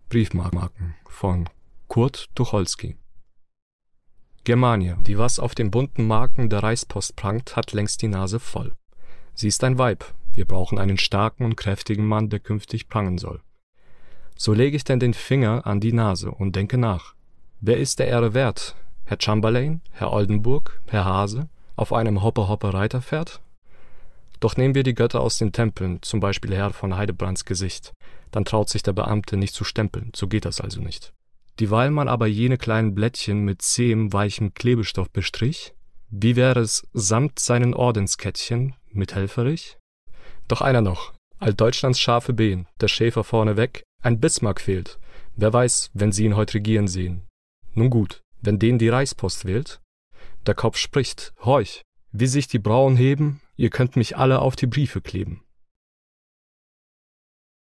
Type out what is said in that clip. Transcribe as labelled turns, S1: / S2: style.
S1: Briefmarken von Kurt Tucholsky. Germania, die was auf den bunten Marken der Reichspost prangt, hat längst die Nase voll. Sie ist ein Weib. Wir brauchen einen starken und kräftigen Mann, der künftig prangen soll. So lege ich denn den Finger an die Nase und denke nach. Wer ist der Ehre wert? Herr Chamberlain, Herr Oldenburg, Herr Hase, auf einem Hoppe-Hoppe-Reiterpferd? Doch nehmen wir die Götter aus den Tempeln, zum Beispiel Herr von Heidebrands Gesicht. Dann traut sich der Beamte nicht zu stempeln, so geht das also nicht. Dieweil man aber jene kleinen Blättchen mit zähem, weichem Klebestoff bestrich, wie wäre es samt seinen Ordenskettchen mit Helferich? Doch einer noch, Altdeutschlands scharfe Behen, der Schäfer vorneweg, ein Bismarck fehlt. Wer weiß, wenn Sie ihn heut regieren sehen. Nun gut, wenn den die Reichspost wählt? Der Kopf spricht, horch, wie sich die Brauen heben, ihr könnt mich alle auf die Briefe kleben.